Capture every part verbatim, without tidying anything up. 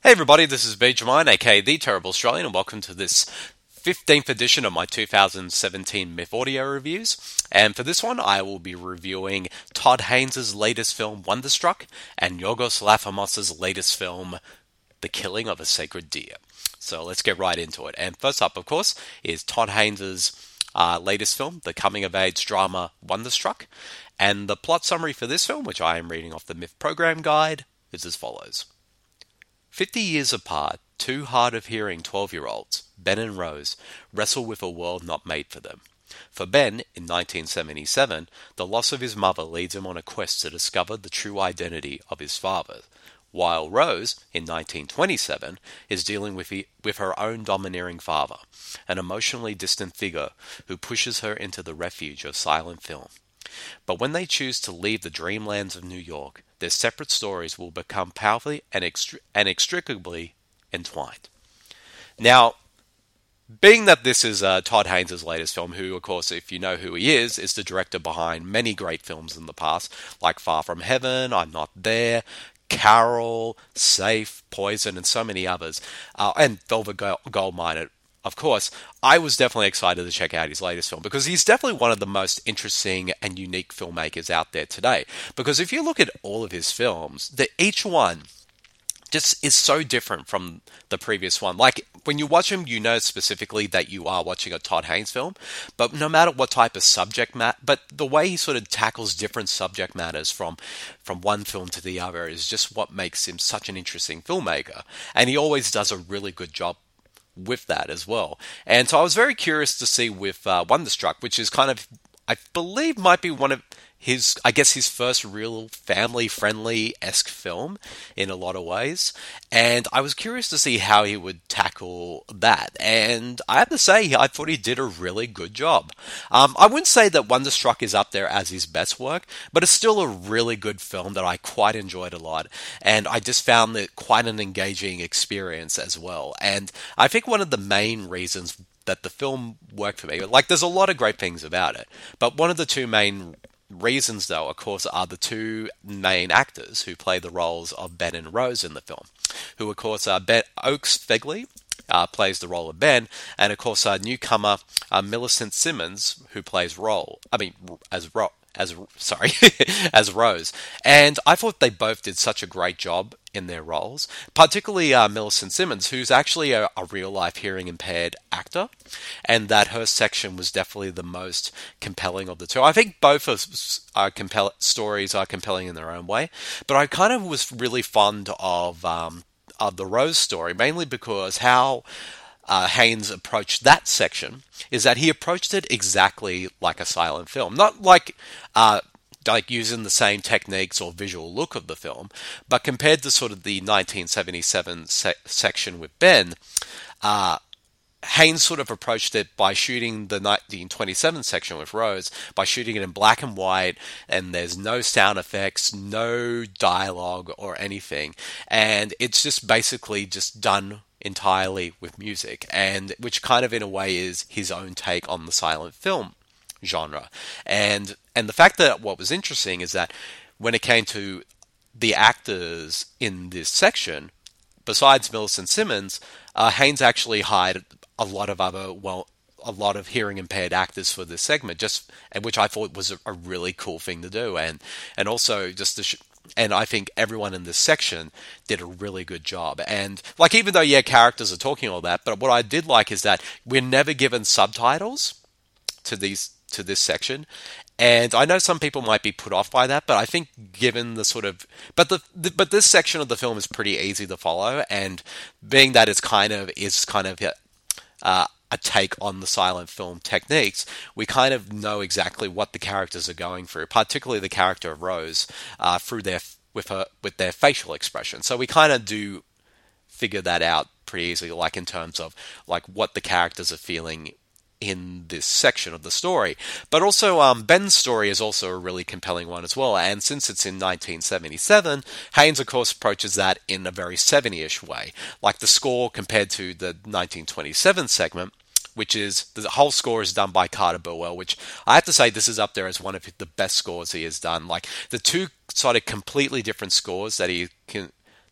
Hey everybody, this is Benjamin, aka The Terrible Australian, and welcome to this fifteenth edition of my two thousand seventeen Myth Audio reviews. And for this one, I will be reviewing Todd Haynes' latest film, Wonderstruck, and Yorgos Lanthimos' latest film, The Killing of a Sacred Deer. So let's get right into it. And first up, of course, is Todd Haynes' uh, latest film, the coming-of-age drama Wonderstruck. And the plot summary for this film, which I am reading off the Myth Program Guide, is as follows. Fifty years apart, two hard-of-hearing twelve-year-olds, Ben and Rose, wrestle with a world not made for them. For Ben, in nineteen seventy-seven, the loss of his mother leads him on a quest to discover the true identity of his father, while Rose, in nineteen twenty-seven, is dealing with, the, with her own domineering father, an emotionally distant figure who pushes her into the refuge of silent film. But when they choose to leave the dreamlands of New York, their separate stories will become powerfully and, extri- and inextricably entwined. Now, being that this is uh, Todd Haynes' latest film, who, of course, if you know who he is, is the director behind many great films in the past, like Far From Heaven, I'm Not There, Carol, Safe, Poison, and so many others, uh, and Velvet Goldmine. Of course, I was definitely excited to check out his latest film because he's definitely one of the most interesting and unique filmmakers out there today. Because if you look at all of his films, the, each one just is so different from the previous one. Like, when you watch him, you know specifically that you are watching a Todd Haynes film, but no matter what type of subject matter, but the way he sort of tackles different subject matters from, from one film to the other is just what makes him such an interesting filmmaker. And he always does a really good job with that as well. And so I was very curious to see with uh, Wonderstruck, which is kind of, I believe might be one of his, I guess his first real family-friendly-esque film in a lot of ways. And I was curious to see how he would tackle that. And I have to say, I thought he did a really good job. Um, I wouldn't say that Wonderstruck is up there as his best work, but it's still a really good film that I quite enjoyed a lot. And I just found it quite an engaging experience as well. And I think one of the main reasons that the film worked for me, like there's a lot of great things about it, but one of the two main reasons, though, of course, are the two main actors who play the roles of Ben and Rose in the film, who, of course, are Ben Oakes Fegley, uh, plays the role of Ben, and, of course, uh, newcomer uh, Millicent Simmons, who plays role, I mean, as Ro- as sorry, as Rose. And I thought they both did such a great job in their roles, particularly uh, Millicent Simmons, who's actually a, a real-life hearing-impaired actor, and that her section was definitely the most compelling of the two. I think both of our compel- stories are compelling in their own way, but I kind of was really fond of um, of the Rose story, mainly because how Uh, Haynes approached that section is that he approached it exactly like a silent film. Not like uh, like using the same techniques or visual look of the film, but compared to sort of the nineteen seventy-seven se- section with Ben, uh, Haynes sort of approached it by shooting the nineteen twenty-seven section with Rose, by shooting it in black and white, and there's no sound effects, no dialogue or anything. And it's just basically just done entirely with music, and which kind of in a way is his own take on the silent film genre. And and the fact that what was interesting is that when it came to the actors in this section, besides Millicent Simmons, uh, Haynes actually hired a lot of other, well, a lot of hearing impaired actors for this segment, just and which I thought was a, a really cool thing to do, and and also just to sh- and I think everyone in this section did a really good job. And like, even though yeah, characters are talking all that, but what I did like is that we're never given subtitles to these to this section. And I know some people might be put off by that, but I think given the sort of, but the, the but this section of the film is pretty easy to follow, and being that it's kind of is kind of uh, a take on the silent film techniques, we kind of know exactly what the characters are going through, particularly the character of Rose, uh, through their with her with their facial expression. So we kind of do figure that out pretty easily, like in terms of like what the characters are feeling in this section of the story. But also, um, Ben's story is also a really compelling one as well. And since it's in nineteen seventy-seven, Haynes, of course, approaches that in a very seventy-ish way. Like the score compared to the nineteen twenty-seven segment, which is, the whole score is done by Carter Burwell, which I have to say this is up there as one of the best scores he has done. Like the two sort of completely different scores that he can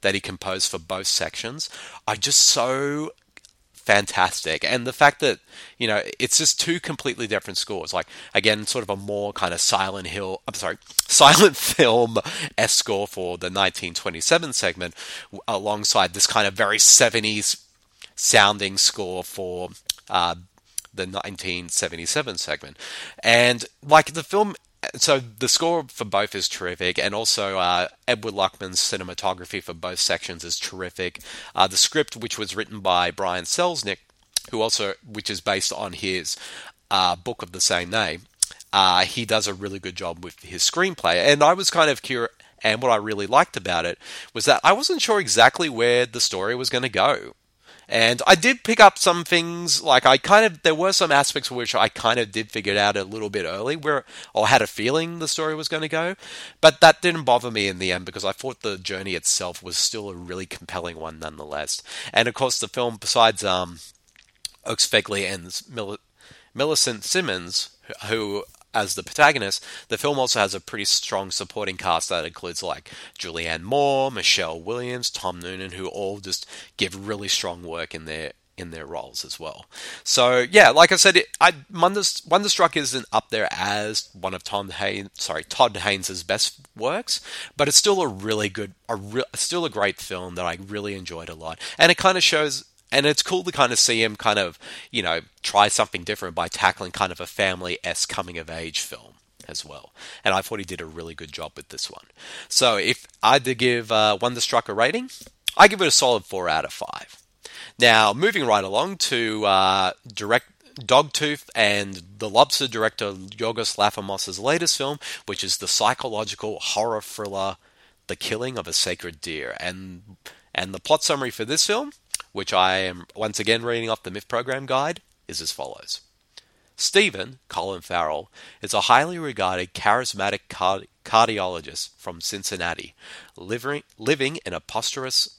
that he composed for both sections are just so fantastic. And the fact that, you know, it's just two completely different scores. Like, again, sort of a more kind of Silent Hill, I'm sorry, silent film-esque score for the nineteen twenty-seven segment, alongside this kind of very seventies sounding score for uh, the nineteen seventy-seven segment. And, like, the film... So the score for both is terrific, and also uh, Edward Luckman's cinematography for both sections is terrific. Uh, the script, which was written by Brian Selznick, who also, which is based on his uh, book of the same name, uh, he does a really good job with his screenplay. And I was kind of curious, and what I really liked about it was that I wasn't sure exactly where the story was going to go. And I did pick up some things, like I kind of, there were some aspects which I kind of did figure it out a little bit early, where, or had a feeling the story was going to go, but that didn't bother me in the end, because I thought the journey itself was still a really compelling one nonetheless. And of course the film, besides um, Oakes Fegley and Mil- Millicent Simmons, who as the protagonist, the film also has a pretty strong supporting cast that includes like Julianne Moore, Michelle Williams, Tom Noonan, who all just give really strong work in their in their roles as well. So yeah, like I said, it, I Wonderstruck isn't up there as one of Tom Haynes, sorry, Todd Haynes' best works, but it's still a really good, a re, still a great film that I really enjoyed a lot, and it kind of shows. And it's cool to kind of see him kind of, you know, try something different by tackling kind of a family-esque coming-of-age film as well. And I thought he did a really good job with this one. So if I had to give uh, Wonderstruck a rating, I give it a solid four out of five. Now, moving right along to uh, direct Dogtooth and The Lobster director Yorgos Lanthimos' latest film, which is the psychological horror thriller The Killing of a Sacred Deer. And and the plot summary for this film, which I am once again reading off the Myth Program Guide, is as follows. Stephen, Colin Farrell, is a highly regarded, charismatic card- cardiologist from Cincinnati, living, living in a prosperous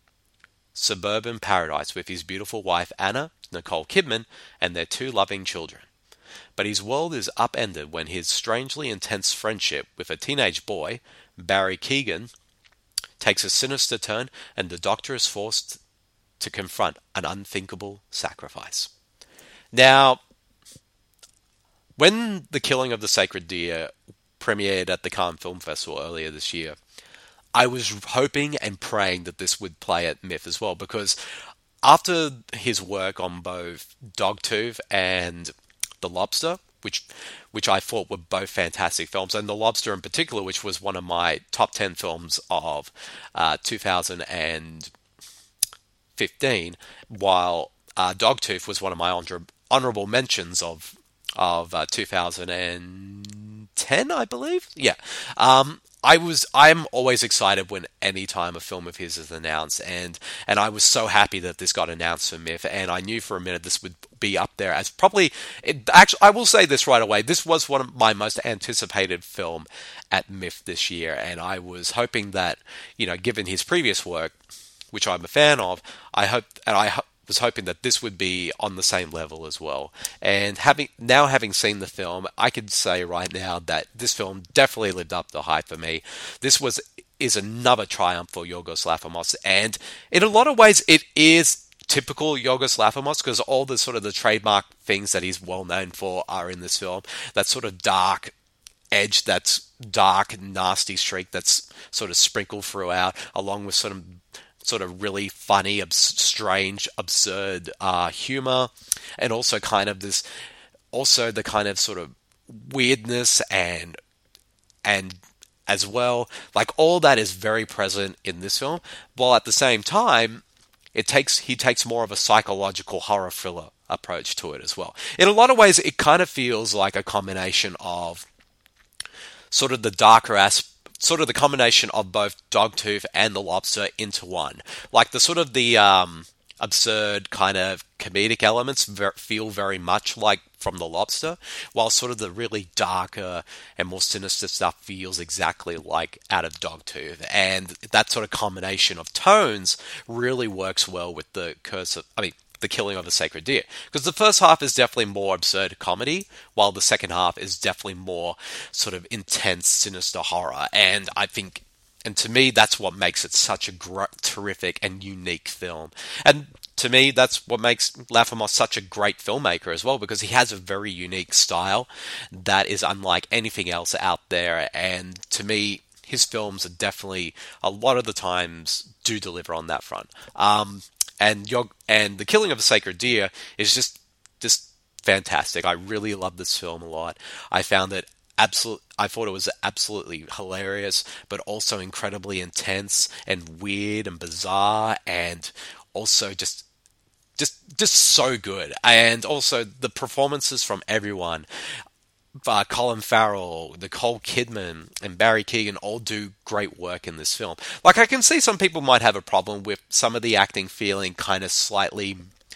suburban paradise with his beautiful wife Anna, Nicole Kidman, and their two loving children. But his world is upended when his strangely intense friendship with a teenage boy, Barry Keoghan, takes a sinister turn, and the doctor is forced to confront an unthinkable sacrifice. Now, when The Killing of the Sacred Deer premiered at the Cannes Film Festival earlier this year, I was hoping and praying that this would play at Myth as well, because after his work on both Dogtooth and The Lobster, which which I thought were both fantastic films, and The Lobster in particular, which was one of my top ten films of uh, two thousand fifteen, while uh, Dogtooth was one of my honor- honorable mentions of of uh, two thousand ten, I believe. Yeah, um, I was. I'm always excited when any time a film of his is announced, and and I was so happy that this got announced for Myth, and I knew for a minute this would be up there as probably. It, actually, I will say this right away. This was one of my most anticipated film at Myth this year, and I was hoping that, you know, given his previous work, which I'm a fan of, I hope and I ho- was hoping that this would be on the same level as well. And having now having seen the film, I could say right now that this film definitely lived up to the hype for me. This was is another triumph for Yorgos Lanthimos, and in a lot of ways, it is typical Yorgos Lanthimos, because all the sort of the trademark things that he's well known for are in this film. That sort of dark edge, that's dark, nasty streak that's sort of sprinkled throughout, along with sort of sort of really funny, abs- strange, absurd uh, humor, and also kind of this, also the kind of sort of weirdness and and as well, like all that is very present in this film, while at the same time, it takes he takes more of a psychological horror thriller approach to it as well. In a lot of ways, it kind of feels like a combination of sort of the darker aspect, sort of the combination of both Dogtooth and The Lobster into one. Like the sort of the um, absurd kind of comedic elements ver- feel very much like from The Lobster, while sort of the really darker and more sinister stuff feels exactly like out of Dogtooth. And that sort of combination of tones really works well with the curse of, I mean, The Killing of a Sacred Deer. Because the first half is definitely more absurd comedy, while the second half is definitely more sort of intense, sinister horror. And I think and to me, that's what makes it such a gr- terrific and unique film. And to me, that's what makes Laffamos such a great filmmaker as well, because he has a very unique style that is unlike anything else out there. And to me, his films are definitely, a lot of the times, do deliver on that front. Um, and your, and The Killing of a Sacred Deer is just just fantastic. I really love this film a lot. I found it absolute. I thought it was absolutely hilarious, but also incredibly intense and weird and bizarre, and also just just just so good. And also the performances from everyone. Uh, Colin Farrell, Nicole Kidman, and Barry Keoghan all do great work in this film. Like, I can see some people might have a problem with some of the acting feeling kind of slightly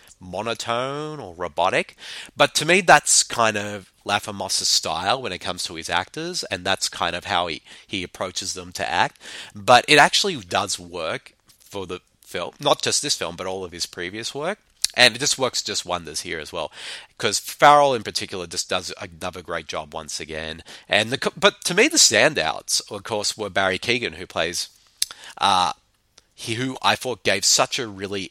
monotone or robotic, but to me that's kind of Laffamos' style when it comes to his actors, and that's kind of how he, he approaches them to act. But it actually does work for the film, not just this film, but all of his previous work. And it just works just wonders here as well, because Farrell in particular just does another great job once again. And the, but to me, the standouts, of course, were Barry Keoghan, who plays, uh, he who I thought gave such a really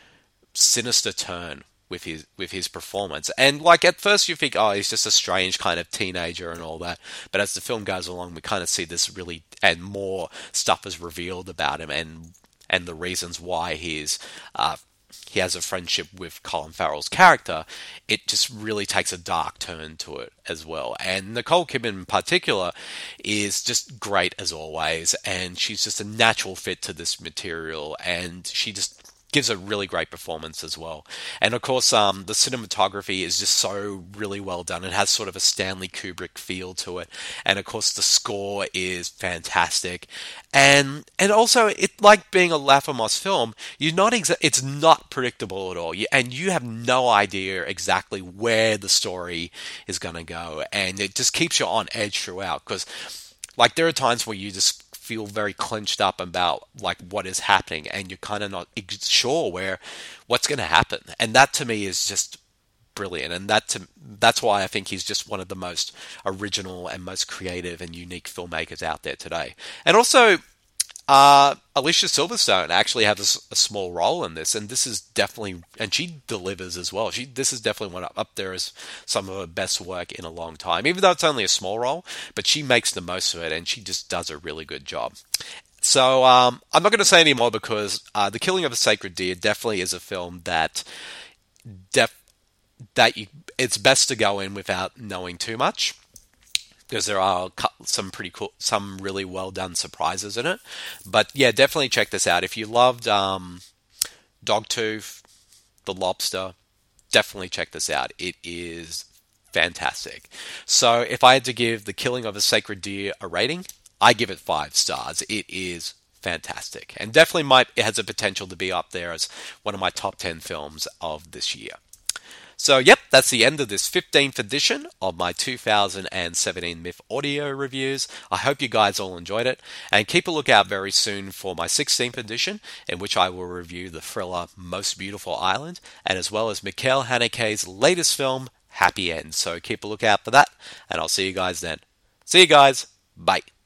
sinister turn with his with his performance. And like at first you think, oh, he's just a strange kind of teenager and all that. But as the film goes along, we kind of see this really, and more stuff is revealed about him, and and the reasons why he's. Uh, he has a friendship with Colin Farrell's character. It just really takes a dark turn to it as well. And Nicole Kidman in particular is just great as always, and she's just a natural fit to this material, and she just gives a really great performance as well. And of course, um, the cinematography is just so really well done. It has sort of a Stanley Kubrick feel to it. And of course, the score is fantastic. And and also, it like being a Laffamos film, you're not exa- it's not predictable at all. You, and you have no idea exactly where the story is going to go. And it just keeps you on edge throughout. Because like there are times where you just feel very clenched up about like what is happening, and you're kind of not sure where what's going to happen. And that to me is just brilliant, and that to, that's why I think he's just one of the most original and most creative and unique filmmakers out there today. And also uh, Alicia Silverstone actually has a, a small role in this, and this is definitely, and she delivers as well. She this is definitely one up, up there as some of her best work in a long time, even though it's only a small role, but she makes the most of it, and she just does a really good job. So um, I'm not going to say any more, because uh, The Killing of a Sacred Deer definitely is a film that def- that you, it's best to go in without knowing too much, because there are some pretty cool, some really well done surprises in it. But yeah, definitely check this out. If you loved um, Dogtooth, The Lobster, definitely check this out. It is fantastic. So if I had to give The Killing of a Sacred Deer a rating, I give it five stars. It is fantastic, and definitely might it has a potential to be up there as one of my top ten films of this year. So, yep, that's the end of this fifteenth edition of my two thousand seventeen Myth Audio reviews. I hope you guys all enjoyed it, and keep a lookout very soon for my sixteenth edition, in which I will review the thriller Most Beautiful Island, and as well as Michael Haneke's latest film, Happy End. So keep a lookout for that, and I'll see you guys then. See you guys. Bye.